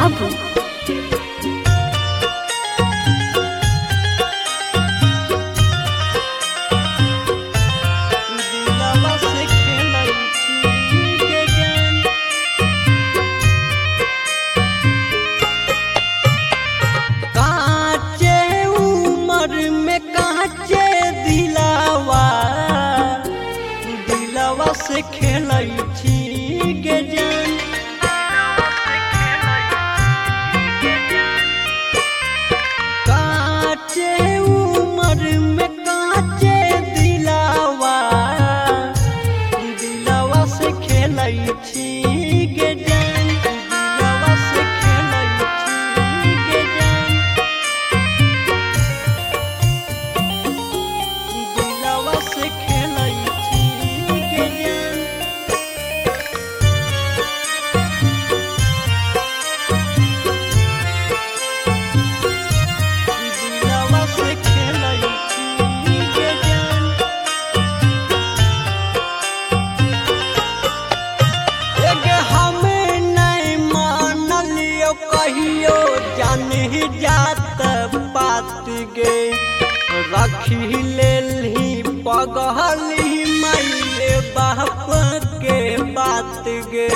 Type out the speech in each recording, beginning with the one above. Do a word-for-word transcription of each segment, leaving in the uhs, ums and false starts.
बाबू। से खेलै छी गे जान काचे उमर में काचे दिलावा दिलावा से खेलै छी गे जान दिलावा से खेलै छी गे जान दिलावा से खेलै कहियो जानी जात बात गे रखी लेली पगहली माये बाप के बात गे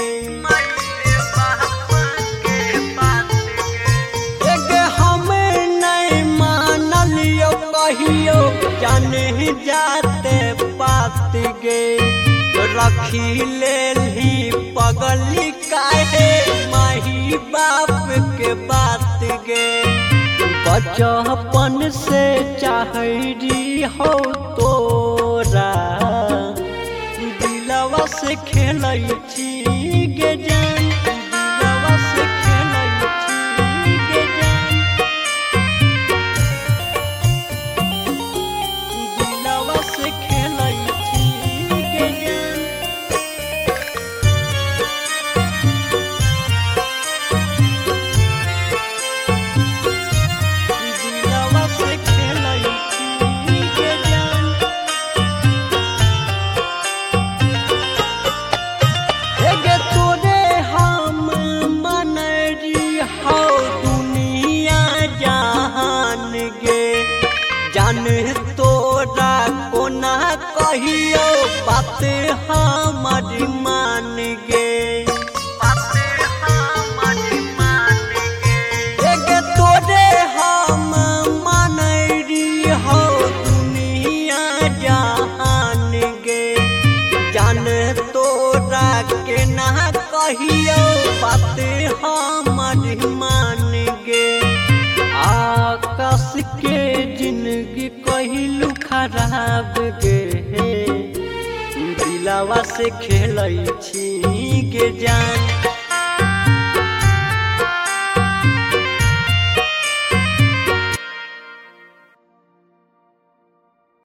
हमें नहीं मानलियो कहियो जानी जात बात गे रखी लेली पगली काहे माही बाप के बात गे बचपन से चाहरी हो तोरा दिलवा से खेलै छी गे जान दिलवा से खेलै छी गे जान दिलवा से खेलै छी गे जान जान तोरा कोना कहियो बात हमर मान गे गे तोरे हम मानरी हो दुनिया जहान गे जान तोरा के ना कहियो बात हमर मान गे आकाश के जिंदगी कहिलू खराब गे दिलावा से खेलै छी गे जान।